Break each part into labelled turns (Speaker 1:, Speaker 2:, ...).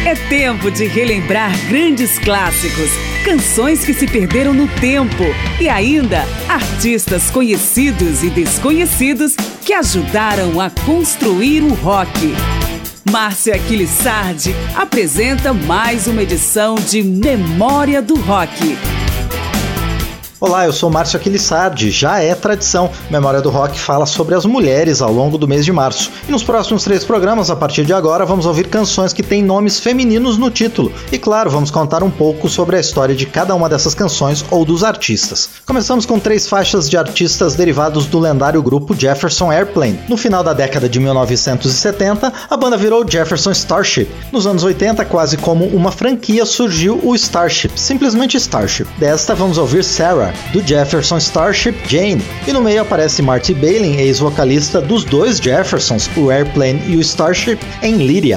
Speaker 1: É tempo de relembrar grandes clássicos, canções que se perderam no tempo e ainda artistas conhecidos e desconhecidos que ajudaram a construir o rock. Márcia Aquiles Sardi apresenta mais uma edição de Memória do Rock.
Speaker 2: Olá, eu sou Márcio Aquiles Sardi. Já é tradição. Memória do Rock fala sobre as mulheres ao longo do mês de março. E nos próximos 3 programas, a partir de agora, vamos ouvir canções que têm nomes femininos no título. E claro, vamos contar um pouco sobre a história de cada uma dessas canções ou dos artistas. Começamos com 3 faixas de artistas derivados do lendário grupo Jefferson Airplane. No final da década de 1970, a banda virou Jefferson Starship. Nos anos 80, quase como uma franquia, surgiu o Starship, simplesmente Starship. Desta, vamos ouvir Sarah, do Jefferson Starship, Jane, e no meio aparece Marty Balin, ex-vocalista dos 2 Jeffersons, o Airplane e o Starship, em Lydia.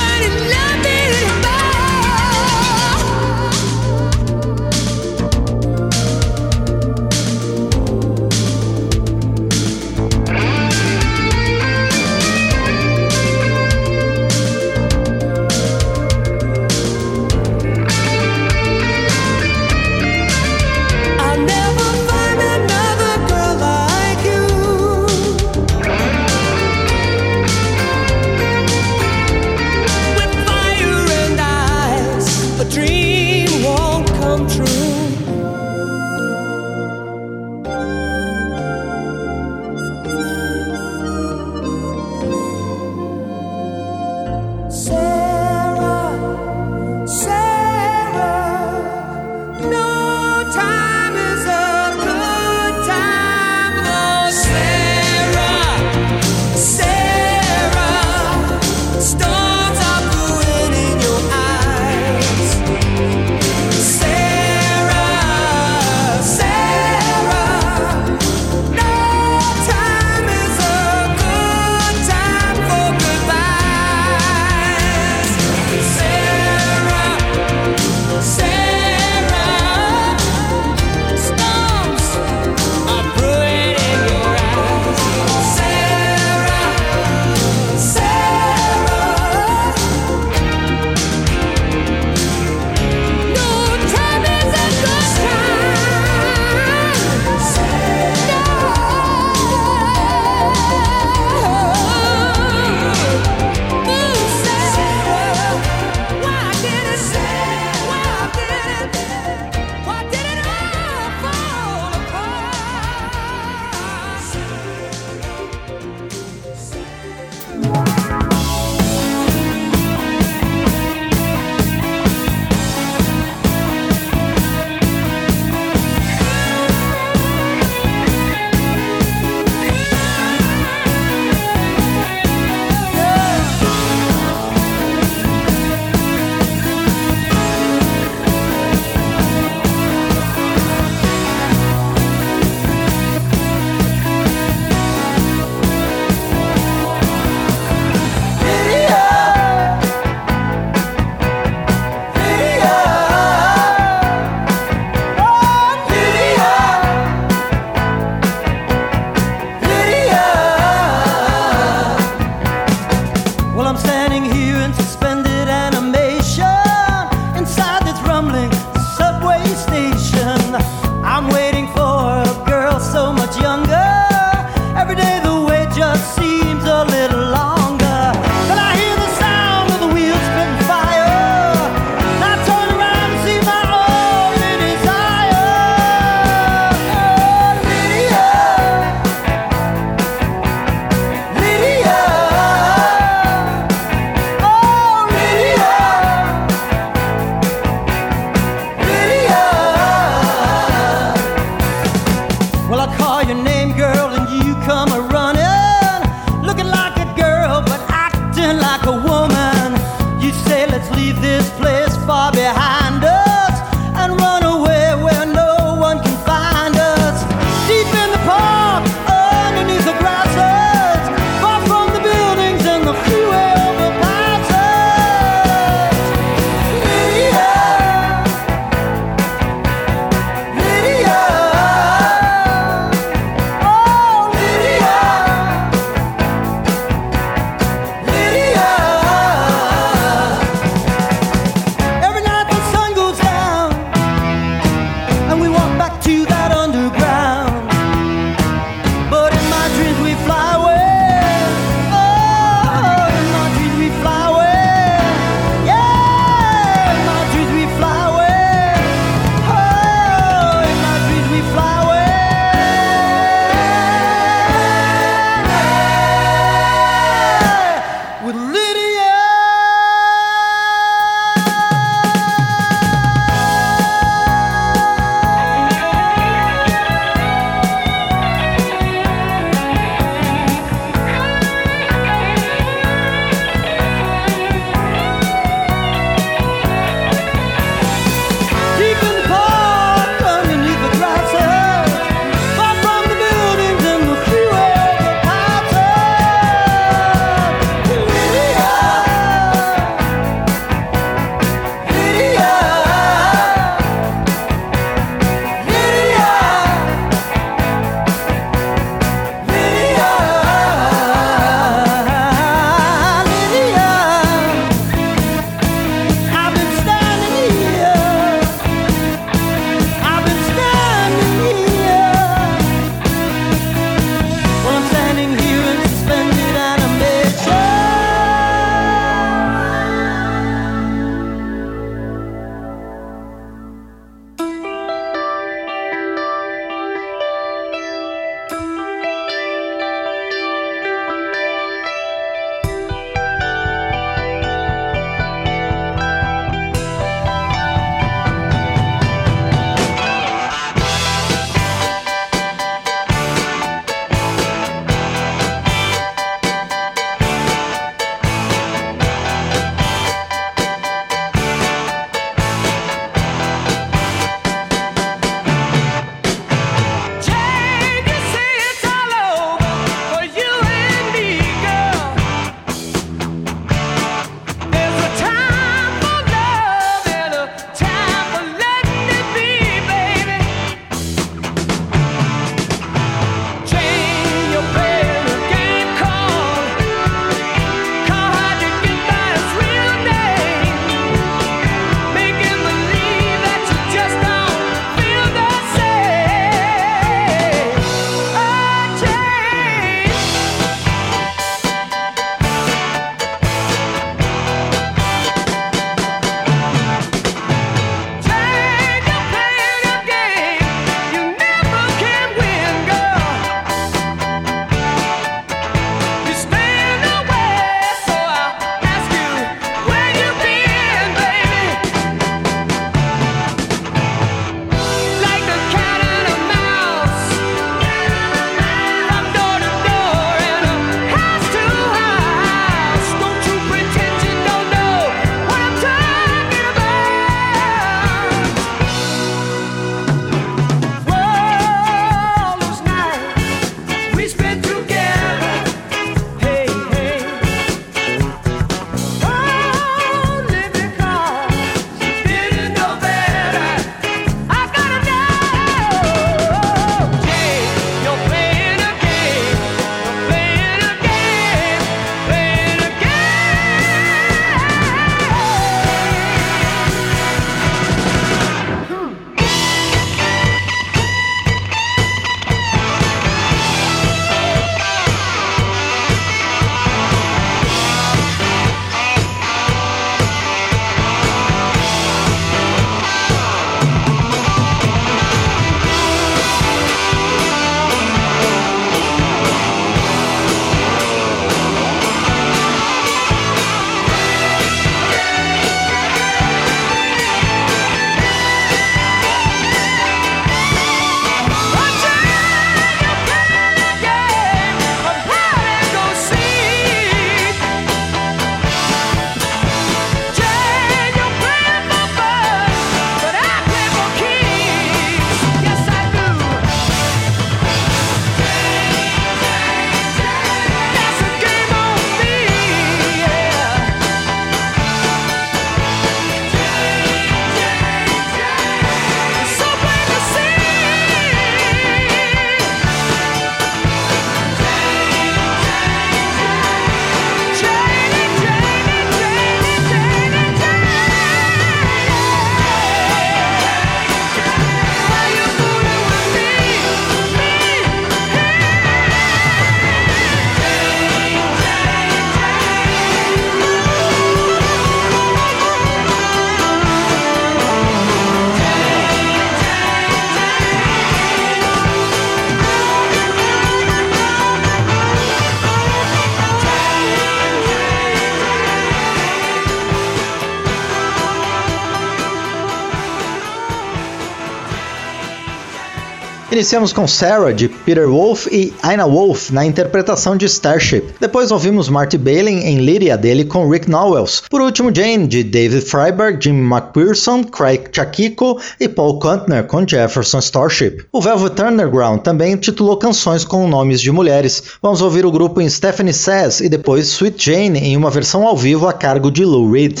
Speaker 2: Iniciamos com Sarah, de Peter Wolf e Ina Wolf, na interpretação de Starship. Depois ouvimos Marty Balin em Lyria, dele com Rick Nowels. Por último, Jane, de David Freiberg, Jim McPherson, Craig Chaquico e Paul Kuntner, com Jefferson Starship. O Velvet Underground também titulou canções com nomes de mulheres. Vamos ouvir o grupo em Stephanie Says e depois Sweet Jane em uma versão ao vivo a cargo de Lou Reed.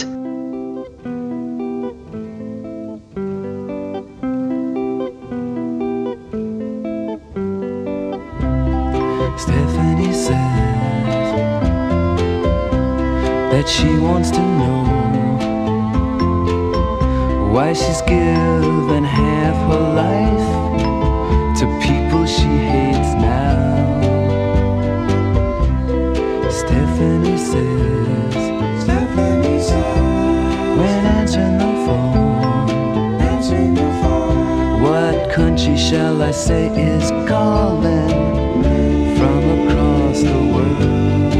Speaker 3: Stephanie says that she wants to know why she's given half her life to people she hates now. Stephanie says when answering the phone, what country shall I say is calling from across the world?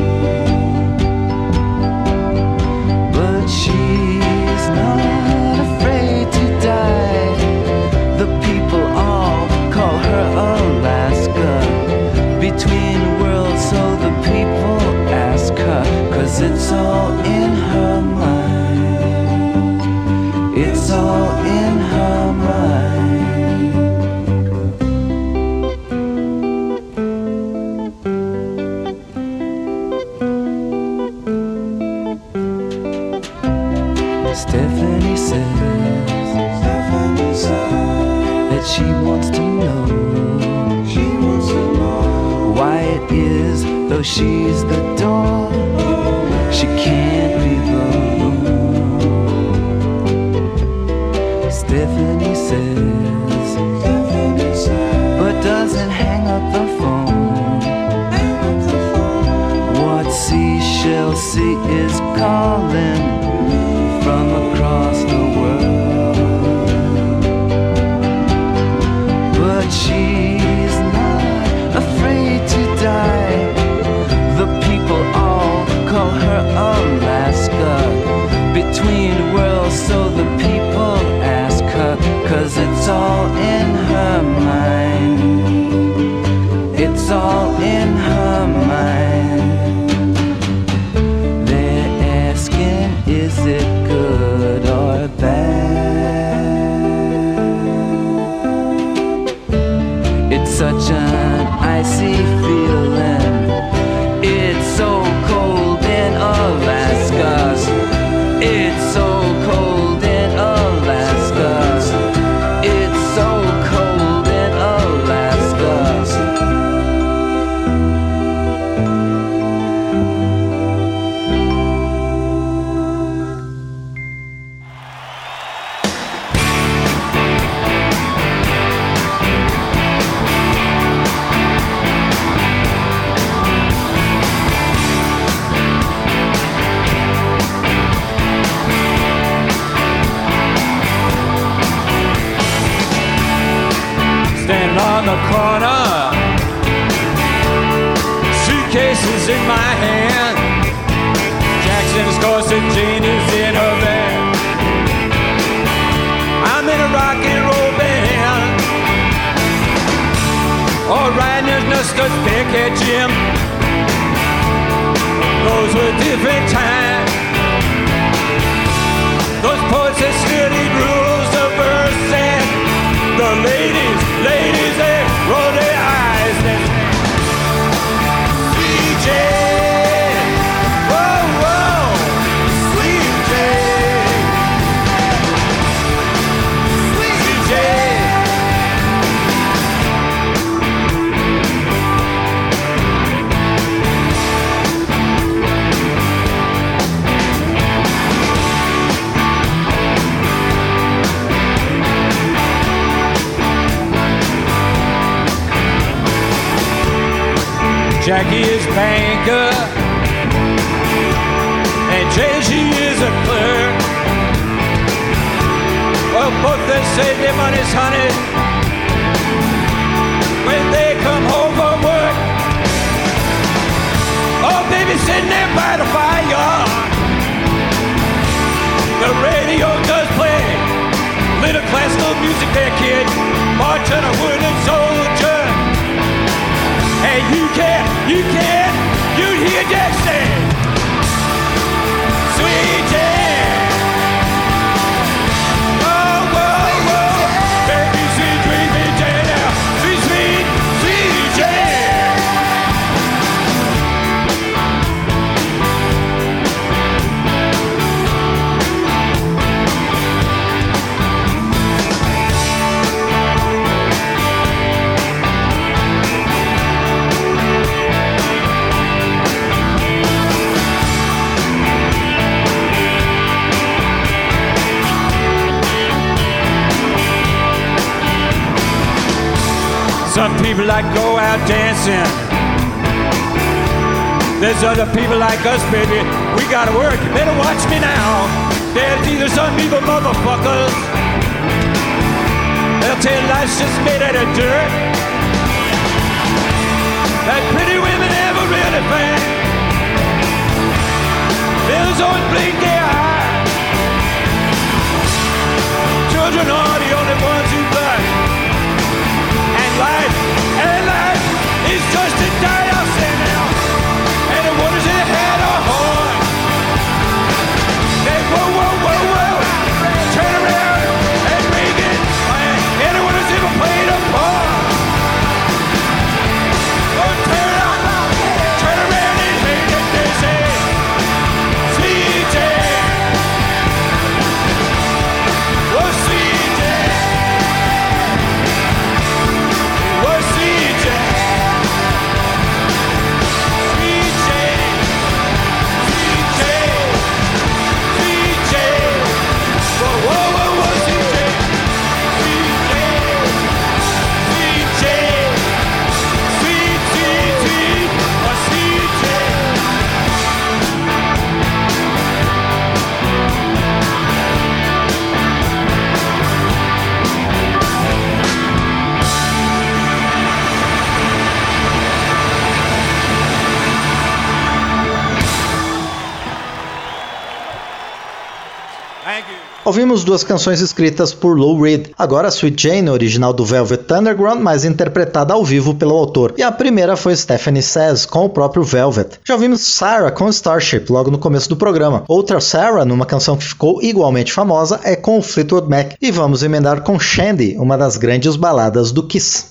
Speaker 3: But she's not afraid to die. The people all call her Alaska, between worlds, so the people ask her, 'cause it's all in her mind. It's all in her mind. Stephanie says that she wants to know why it is, though she's the door, she can't leave the room. Stephanie says, but doesn't hang up the phone. What seashell sea is calling from across the world? But she's not afraid to die. The people all call her Alaska, between worlds, so the people ask her, 'cause it's all in her mind. It's all in her mind. They're asking, is it good or bad? It's such an icy feeling. It's so cold in Alaska. It's so cold in Alaska. It's so cold in Alaska. Standing on the corner, suitcases in my hand, Jackson is corset, Jane is in her van. I'm in a rock and roll band. Alright, there's no such pick at Jim. Those were different times. Those poets that studied rules of verse, and the ladies, they roll their eyes. Sweet Jane, whoa, whoa, Sweet Jane, Sweet Jane. Jackie is banker, and Jane, she is a clerk. Well, both they save their money's honey when they come home from work. Oh, baby, sitting there by the fire, the radio does play little classical music there, kid.
Speaker 4: march on a wooden soldier. And you hear Jack say, sweet Jack. Oh, whoa, whoa, baby, sweet, sweet Jack now. Sweet, sweet, sweet Jack. Some people like go out dancing. There's other people like us, baby. We gotta work. You better watch me now. There's either some evil motherfuckers. They'll tell you life's just made out of dirt. That pretty women ever really fan. Bills always blink their eyes. Children are the only ones who buy. Life is just a die, I'll say now. And the waters in the head are hard. They whoa, whoa, whoa, whoa. Turn around and ring it. Anyone who's ever played a part. Oh, turn around and hate it, they say. CJ. Oh, CJ.
Speaker 2: Ouvimos duas canções escritas por Lou Reed. Agora Sweet Jane, original do Velvet Underground, mas interpretada ao vivo pelo autor. E a primeira foi Stephanie Says, com o próprio Velvet. Já ouvimos Sarah com Starship, logo no começo do programa. Outra Sarah, numa canção que ficou igualmente famosa, é com o Fleetwood Mac. E vamos emendar com Shandy, uma das grandes baladas do Kiss.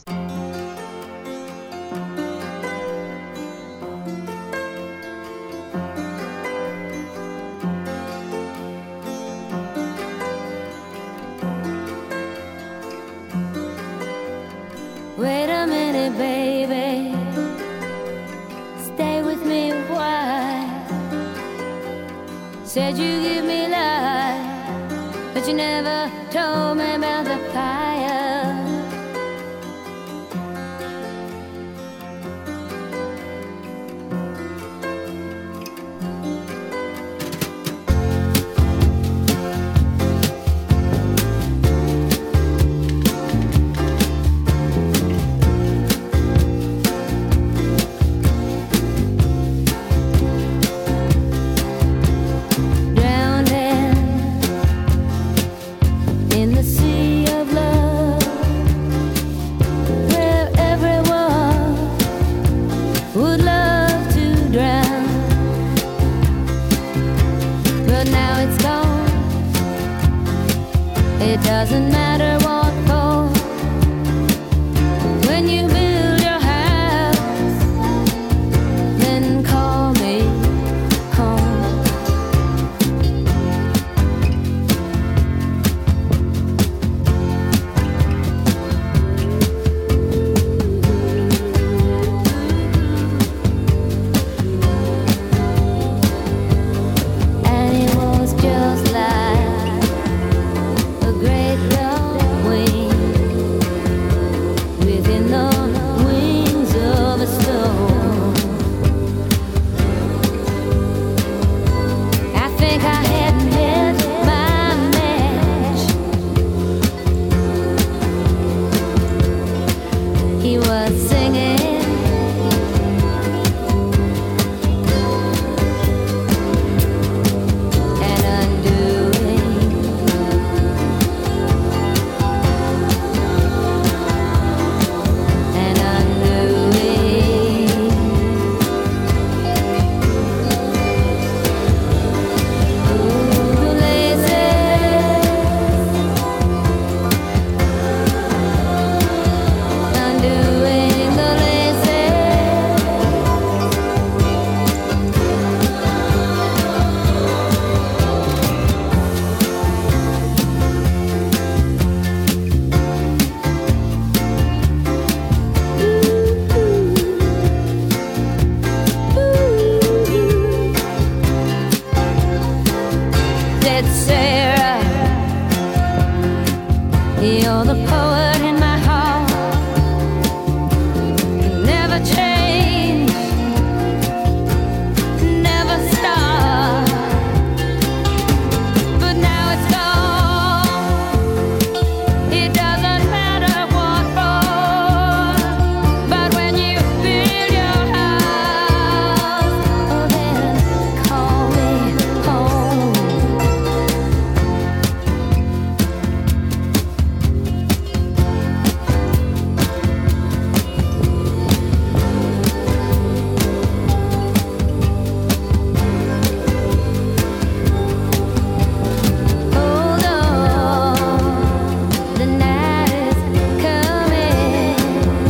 Speaker 5: Wait a minute, baby. Stay with me a while. Said you give me life, but you never told me about the fire. Doesn't matter what for. When you build your house, then call me home. And it was just like a great long way. Sarah, you're the poet in my heart. You never change, never stop. But now it's gone. It doesn't matter what for. But when you build your house, oh, then call me home. Hold on, the night is coming,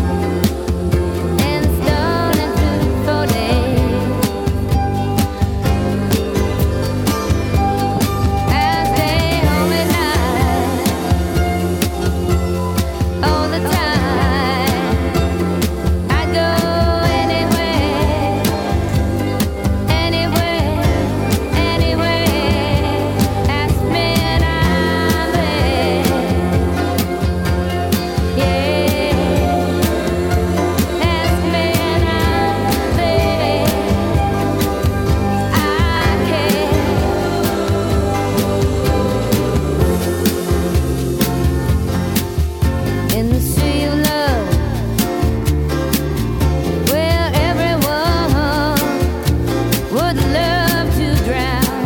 Speaker 5: and it's starting to fall days. As they hold me night, all the time, I'd go anywhere, anywhere, anywhere. Ask me and I'm there. Yeah, ask me and I'm there. I care. In the sea of love, where everyone would love to drown,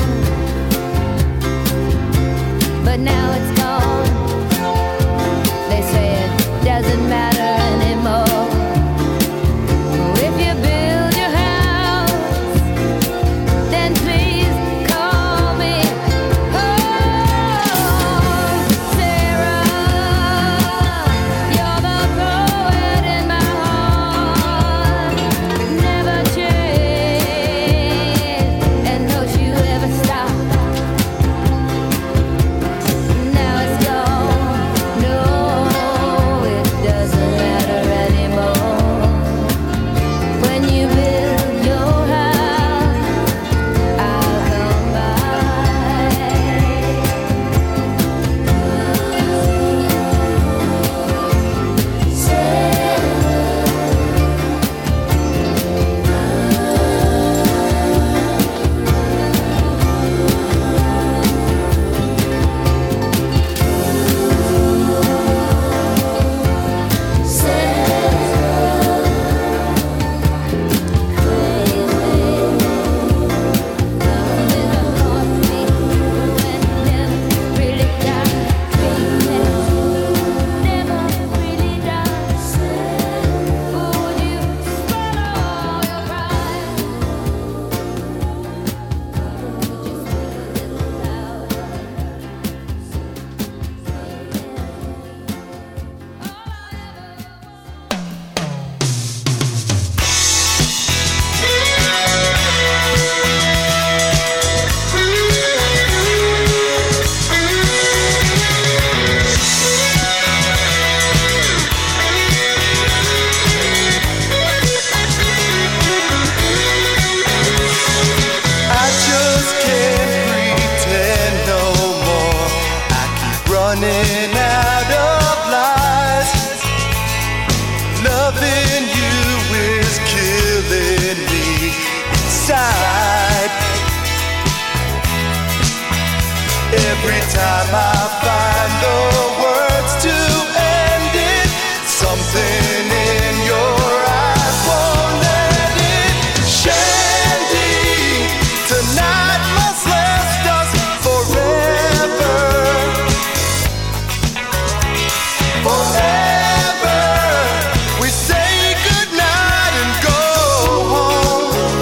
Speaker 5: but now it's gone. They say it doesn't matter anymore. If you build your house, then please call me home. Sarah, you're the poet in my heart. Never change, and don't you ever stop. Now it's gone. No, it doesn't matter anymore. When you build your house, I'll come by.
Speaker 6: I just can't pretend no more. I keep running out of lies. Loving you is killing me inside. Every time I find the words to end it, something in your eyes won't let it. Shandy, tonight must last us forever. Forever. We say goodnight and go home.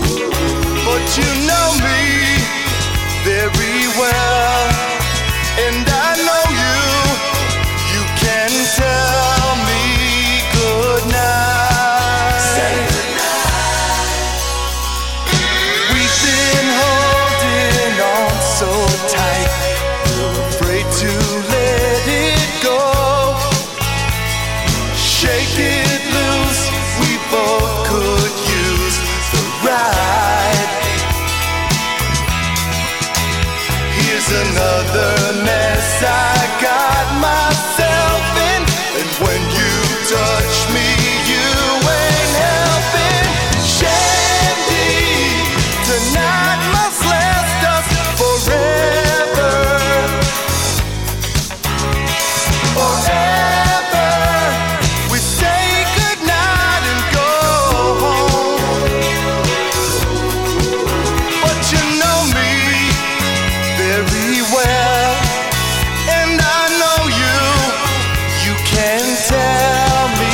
Speaker 6: But you know me very well, and another mess I got myself in. And when you touch me, you ain't helping. Shandy, tonight must last us forever. Forever, we say goodnight and go home. But you know me very well, and I know you. You can tell me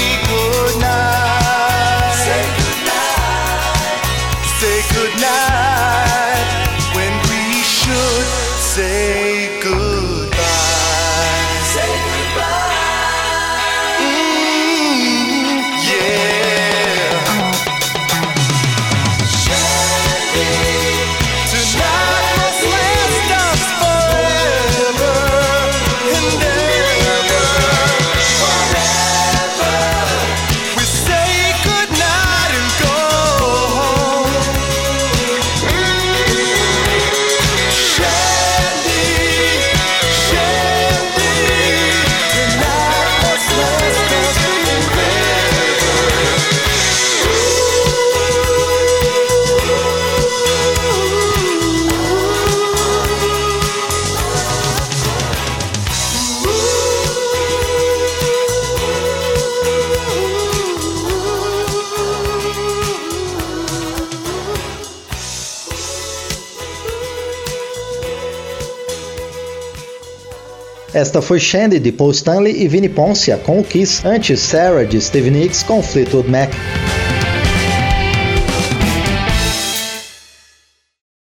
Speaker 6: goodnight. Say goodnight. Say goodnight when we should say goodbye. Say goodbye. Yeah. Tonight must last us forever and ever. Forever, we say goodnight and go home. Shandy, Shandy, tonight must last us
Speaker 2: Esta foi Shandy de Paul Stanley e Vinnie Poncia com o Kiss, antes Sarah de Stevie Nicks com Fleetwood Mac.